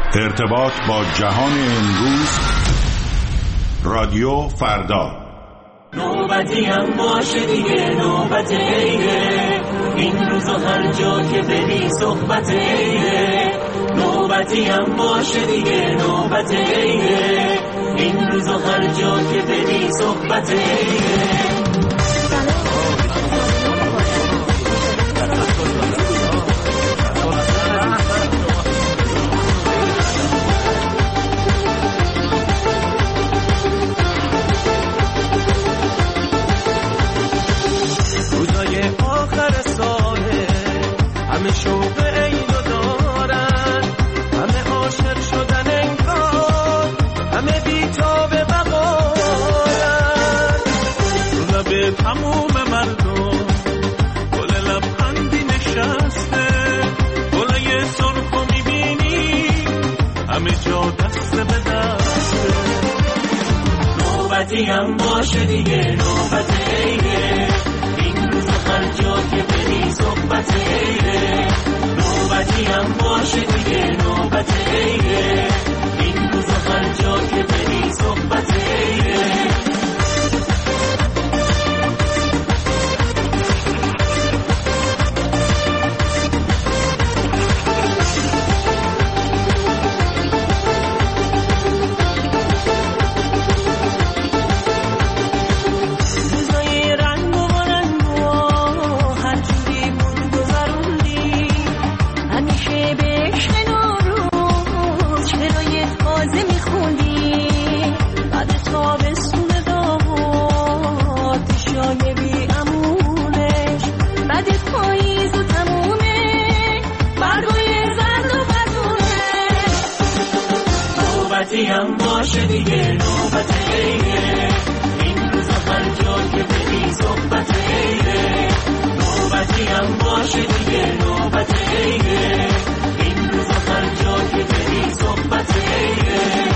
ارتباط با جهان امروز. رادیو فردا. نوبتی هم باشه دیگه، نوبت عیده، این روز هر جا که بری صحبت عیده. نوبتی هم باشه دیگه، نوبت عیده، این روز هر جا که بری صحبت عیده. شوق اینو دارن، همه عاشق شدن انگار، همه بی‌تاب بقارن. لب تموم مردم گل لبخندی نشسته، گلای سرخو میبینی همه جا دست به دسته. نوبتی هم باشه دیگه، نوبت عیده، این روز هر جا که بری صحبت عیده. نوبتی هم باشه دیگه، نوبت عیده، این روز هر جا که بری صحبت عیده. نوبتی هم باشه دیگه، نوبت عیده، این روز هر جا که بری صحبت عیده. نوبتی هم باشه دیگه، نوبت عیده، این روز هر جا که بری صحبت عیده.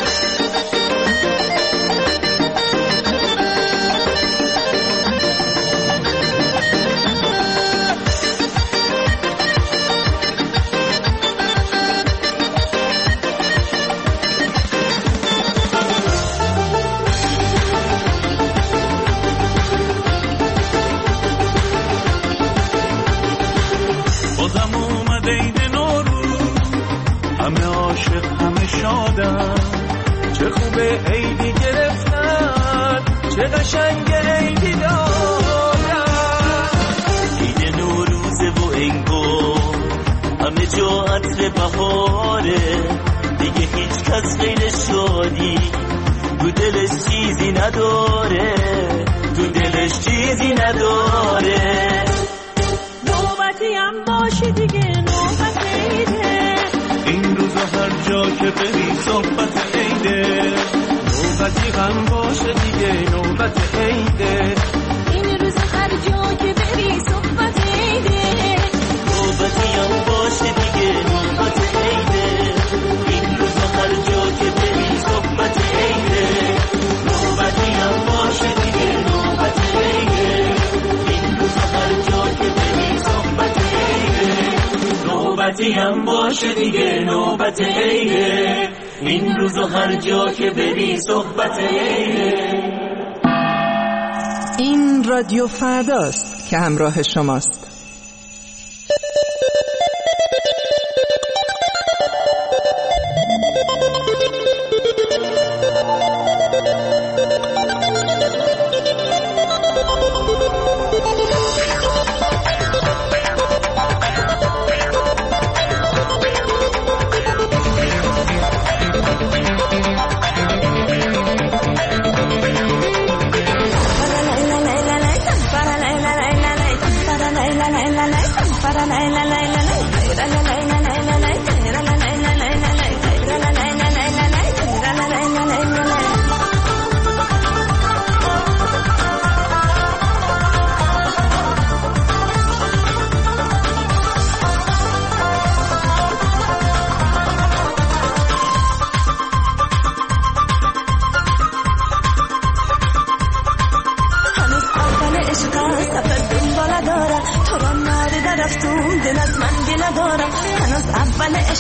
بازم اومده عید نوروز، همه عاشق همه شادن، چه خوبه عیدی گرفتن، چه قشنگ عیدی دادن. عید نوروزه و انگار همه جا عطر بهاره، دیگه هیچ کس غیر شادی تو دلش چیزی نداره، تو دلش چیزی نداره. نوبتی هم باشه دیگه، نوبت عیده، این روزا هر جا که بری صحبت عیده. نوبتی هم باشه دیگه، نوبت عیده، این روز هر جا که بری صحبت عیده. نوبتی هم باشه دیگه، نوبت عیده، این روزا هر جا که بری صحبت عیده. نوبتی هم باشه دیگه، نوبت عیده، این روزا هر جا که بری صحبت عیده. نوبتی هم باشه دیگه، نوبت عیده، این روزا هر جا که بری صحبت عیده. این رادیو فرداست که همراه شماست.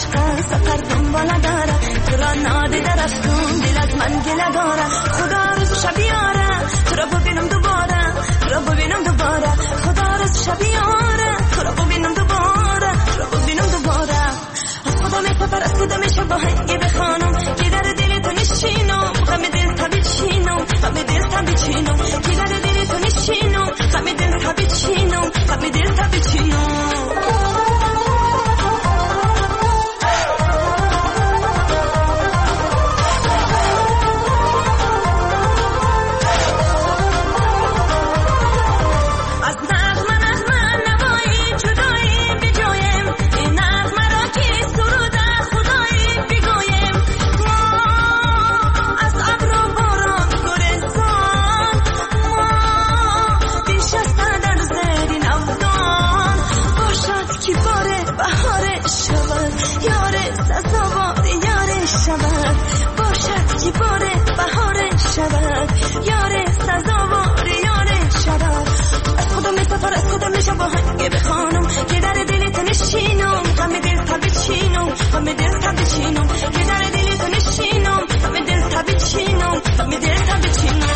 عشق سفر دنبال داره تو را نادیده رفتم دل از من گله داره خدا روز شب یاره تو را ببینم دوباره تو را ببینم دوباره خدا روز شب یاره تو را ببینم دوباره تو را ببینم دوباره از خدا میپر از خدا میشه با هنگی بخوانم که در دل تو نشینم غم دل تا بچینم غم دل تا بچینم که در دل تو نشینم غم دل تا بچینم غم دل تا بچینم با هنگی بخوانم که در دل تو نشینم غم دل تا بچینم غم دل تا بچینم که در دل تو نشینم غم دل تا بچینم غم دل تا بچینم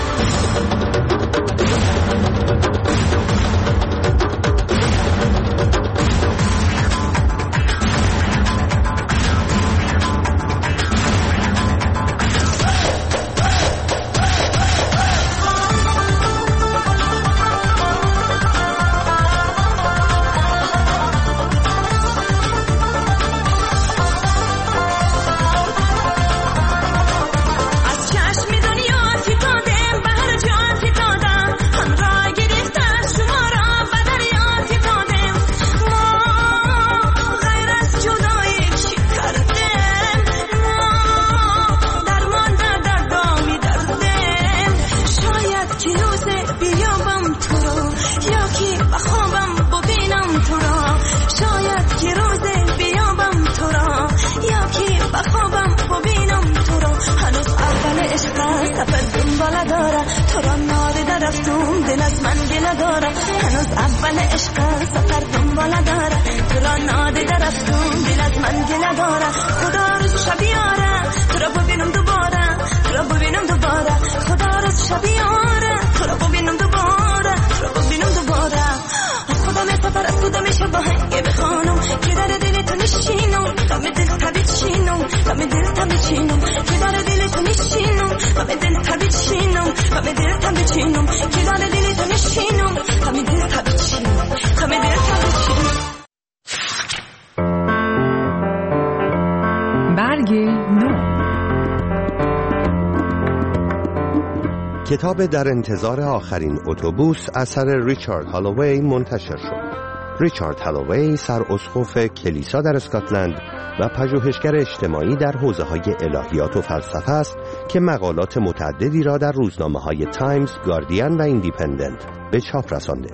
کتاب در انتظار آخرین اتوبوس اثر ریچارد هالووی منتشر شد. ریچارد هالووی سراسقف کلیسا در اسکاتلند و پژوهشگر اجتماعی در حوزه‌های الهیات و فلسفه است که مقالات متعددی را در روزنامه‌های تایمز، گاردین و ایندیپندنت به چاپ رسانده.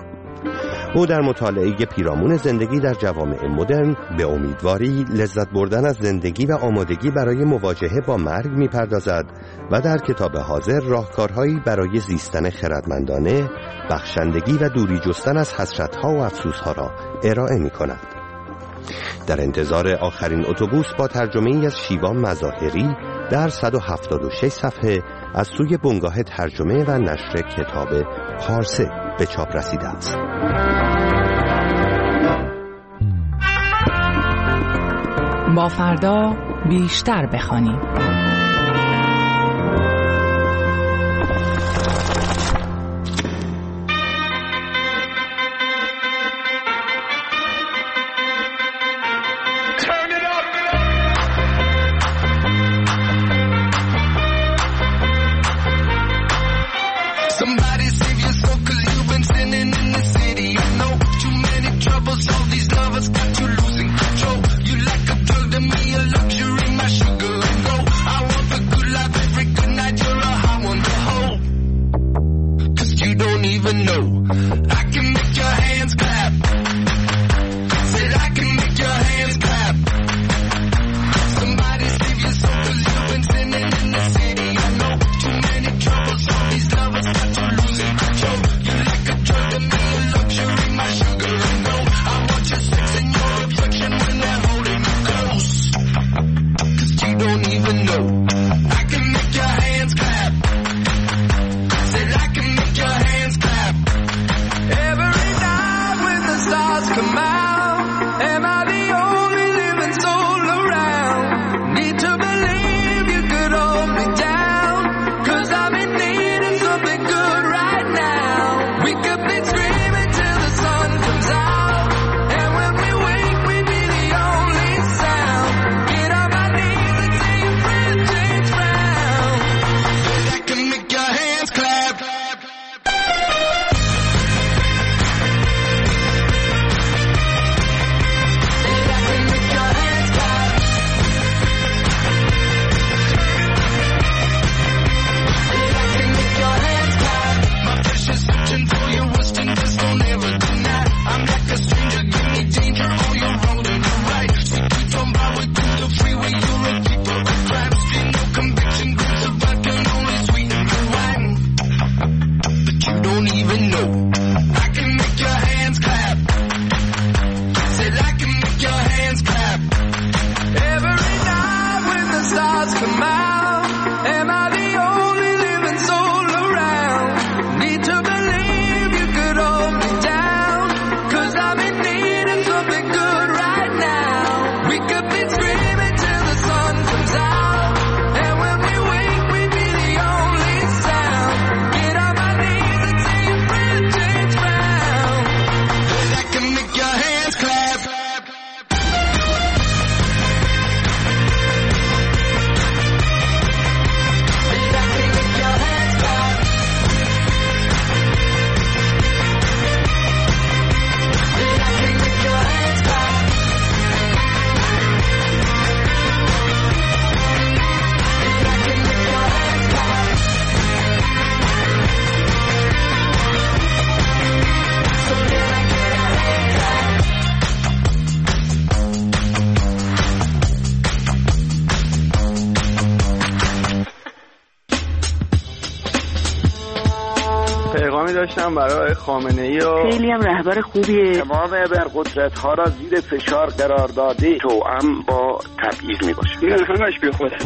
او در مطالعه پیرامون زندگی در جوامع مدرن به امیدواری، لذت بردن از زندگی و آمادگی برای مواجهه با مرگ می‌پردازد و در کتاب حاضر راهکارهایی برای زیستن خردمندانه، بخشندگی و دوری جستن از حسرت‌ها و افسوس‌ها را ارائه می‌کند. در انتظار آخرین اتوبوس با ترجمه‌ای از شیوا مظاهری در 176 صفحه از سوی بنگاه ترجمه و نشر کتاب پارسه به چاپ رسیده است. با فردا بیشتر بخوانیم. Got you losing control. You like a drug to me, a luxury, my sugar and gold. even know. I can make your hands clap. Said I can make your hands clap. Every night when the stars come out, am I the only living soul around? Need to believe you could hold me down, 'cause I'm in need of something good right now. We could be screaming till the sun comes out, and when we wake we'd be the only sound. Get on my knees and say your friend James Brown. I can make your hands clap. داشتم برای خامنه‌ای و خیلی هم رهبر خوبیه. تمام ابرقدرت‌ها را زیر فشار قرار داده توأم با تبعیض میباشه. این همش بی خوده.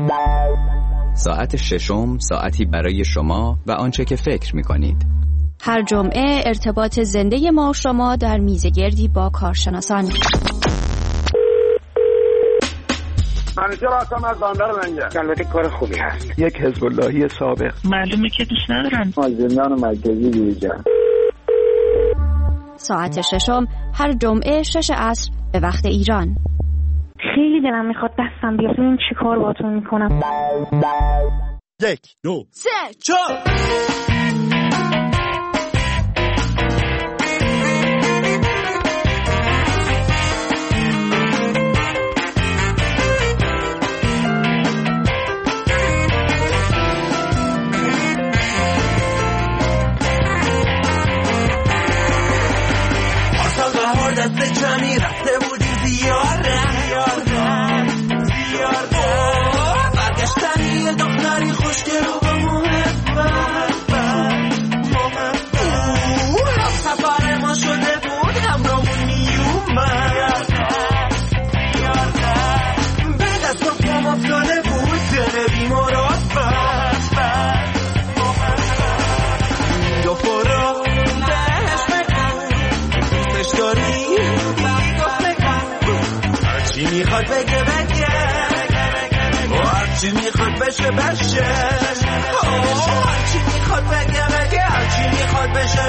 ساعت ششم، ساعتی برای شما و آنچه که فکر میکنید. هر جمعه ارتباط زنده ما و شما در میزگردی با کارشناسان. منیجر هستم از بندر منجر. البته کار خوبی هست. یک حزب اللهی سابق. معلومه که دوست ندارن. زندان مرکزی دیجا. ساعت ششم هر جمعه 6 عصر به وقت ایران. خیلی دلم میخواد دستم بیاد ببین چی کار باهاتون میکنم. 1 2 3 4 دست جمعی رفته بودیم زیارت برگشتنی یه دختری خوشگل و با محبت هم سفر ما شده بود همرامون میومد به دست پام افتاده بود دل بیمارات دو فرا بهش بگم دوستش داری هرچی میخواد بگه هرچی میخواد بشه هرچی میخواد بگه هرچی میخواد بشه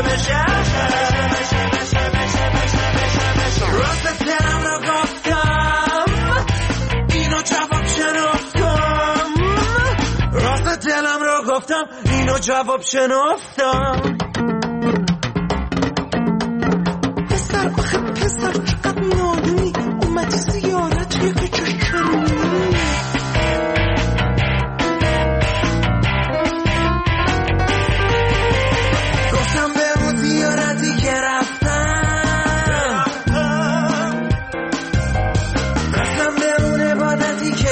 راست دلم رو گفتم اینو جواب شنفتم راست دلم رو گفتم اینو جواب شنفتم پسر آخه پسر چقدر نادونی اومدی زیارت یه کچه کنی گفتم به اون زیارتی که رفتم رفتم به اون عبادتی که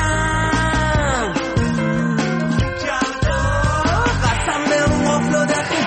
کردم قسم به اون غفل و دخل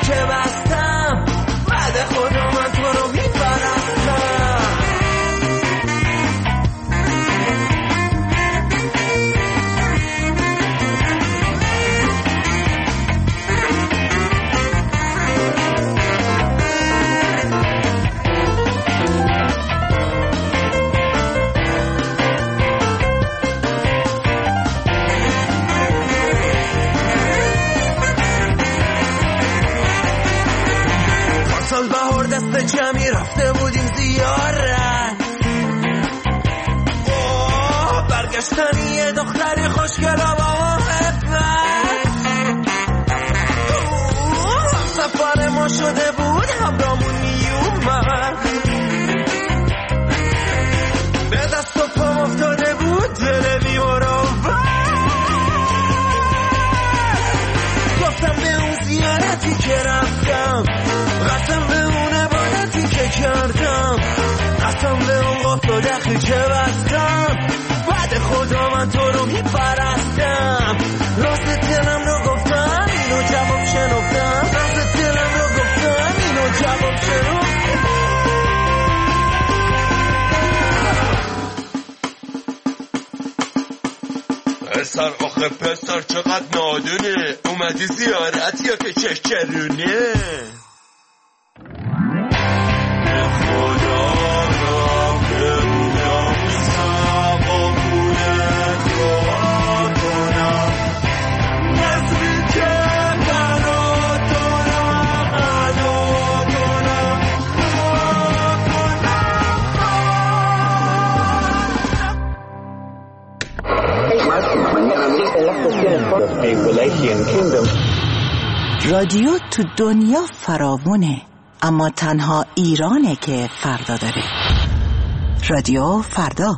داشتنی یه دختری خوشگل و با محبت سفر ما شده بود همرامون میومد به دست و پام افتاده بود دل بیمروت گفتم به اون زیارتی که رفتم قسم به اون عبادتی که کردم قسم به اون قفل و دخلی که بستم بعد خدا من تو رو میپرستم راست دلم رو گفتم اینو جواب شنفتم راست دلم رو گفتم اینو جواب شنفتم پسر آخه پسر چقدر نادونه اومدی زیارت یا که چشچرونه خدا را بمونم سقابونت دعا کنم نظری که برات دارم ادا کنم رادیو تو دنیا فراوونه اما تنها ایرانه که فردا داره. رادیو فردا.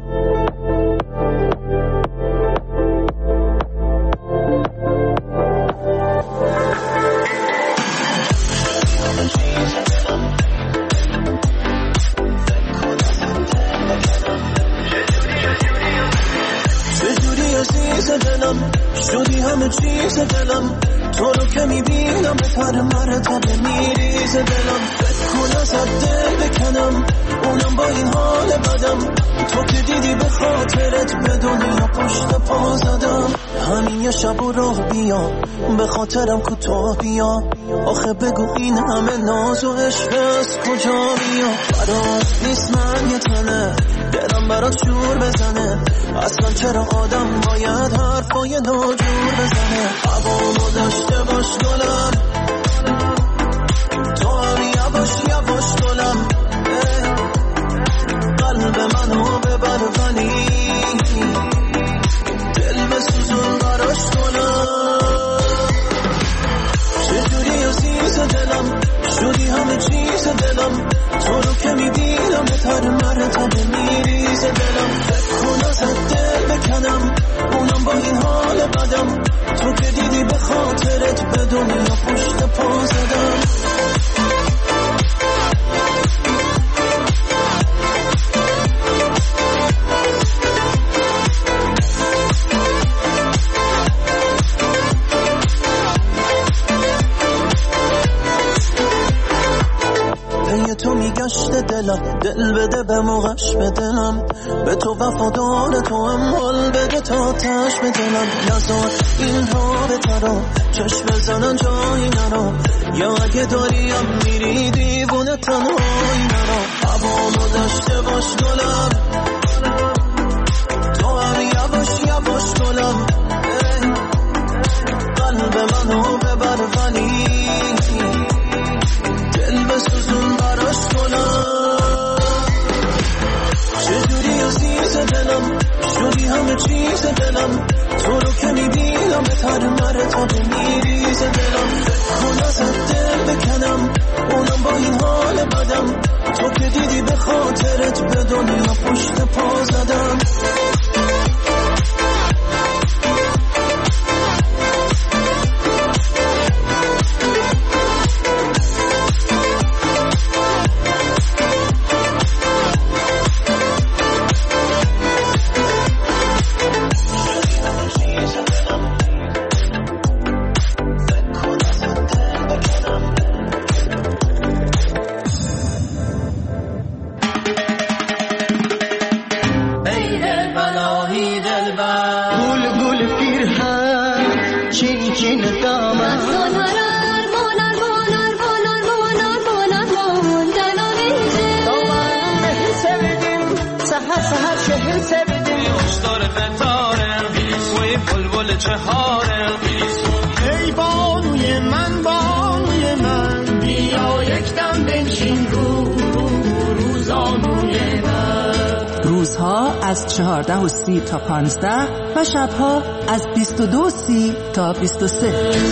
چجوری عزیز دلم شدی همه چیز دلم تو رو که میبینم به پر مرتبه میریز دلم فکر کن ازت دل بکنم اونم با این حال بدم تو که دیدی به خاطرت به دنیا پشت پا زدم همین یه شب و راه بیا به خاطرم کوتاه بیا آخه بگو این همه ناز و عشق از کجا بیا برات نیست من یه تنه دلم برات شور بزنه اصلا چرا آدم باید حرفای ناجور بزنه هوامو داشته باش گلم تو هم یواش گلم قلب منو ببر ولی دل بسوزون براش کنم چجوری عزیز دلم شدی همه چیز دلم تو رو که میبینم به تر مرتبه میریز دلم فکر کن ازت دل بکنم اونم با این حال بدم تو که دیدی به خاطرت به دنیا پشت پا زدم تو میگشت دلم دل بده به موقعش به دلم به تو وفادار تو هم حال بده تا تش به دلم نزار این ها به ترا چشم بزنن جایی نرا یا اگه داریم میری دیوونه تنهایی نرا هوامو داشته باش گلم تو هم یواش گلم قلب منو ببر ولی دل بسوزون براش کنم چجوری عزیز دلم شدی همه چیز دلم تو رو که میبینم به تر مرتبه میریز دلم فکر کن ازت دل بکنم اونم با این حال بدم تو که دیدی به خاطرت به دنیا پشت پا زدم ای بانوی من بیا یک دم بنشین روزانوی من. روزها از 14:30 تا 15 و شبها از 22:30 تا 23.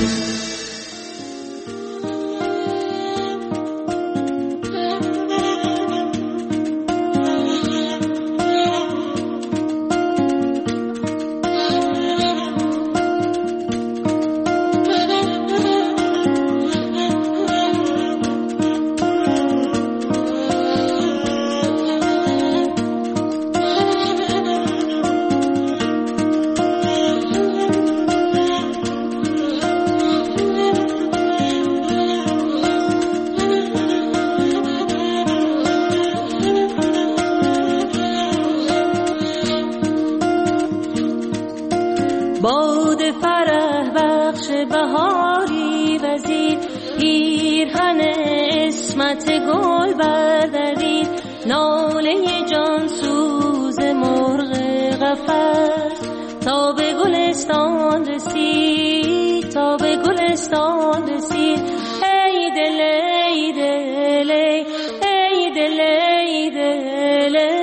باد فرح بخش بهاری وزید، پیرهن اسمت گل بردارید، ناله جان سوز مرغ قفس تا به گلستان رسید، تا به گلستان رسید. ای دل ای دل ای دل ای دل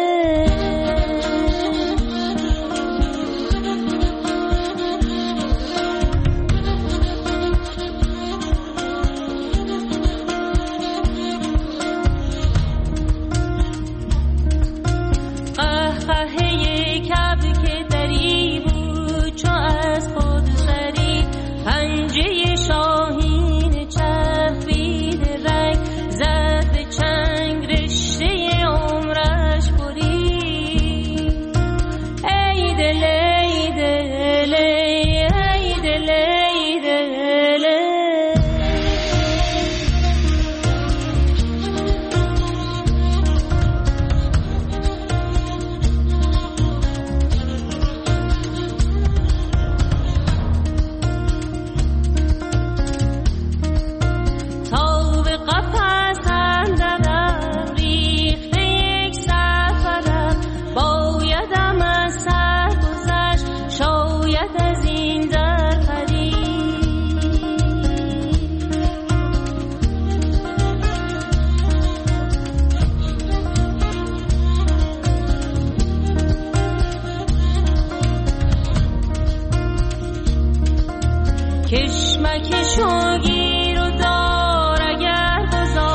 کشمکش و گیر و دار اگر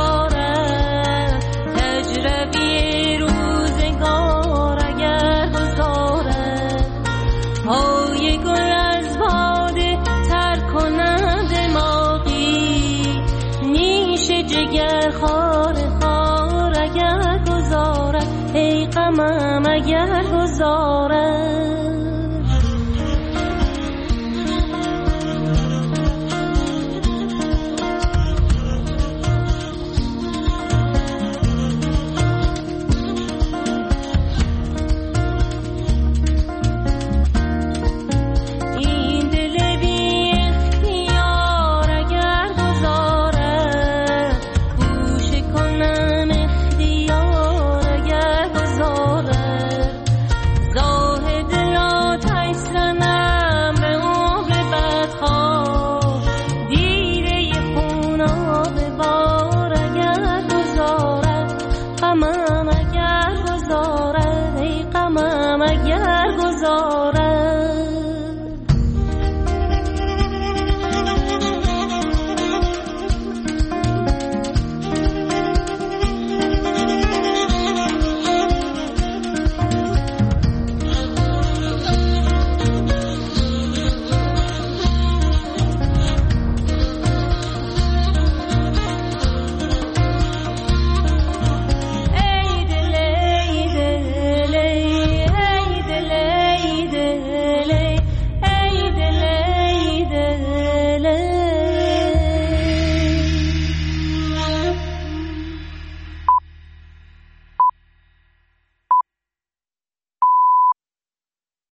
گذارد، تجربی روزگار اگر گذارد، های گل از باده تر کند دماغی، نیش جگر خار خار اگر گذارد، ای غمم اگر گذارد. غمم اگر گذارد، ای غمم اگر گذارد.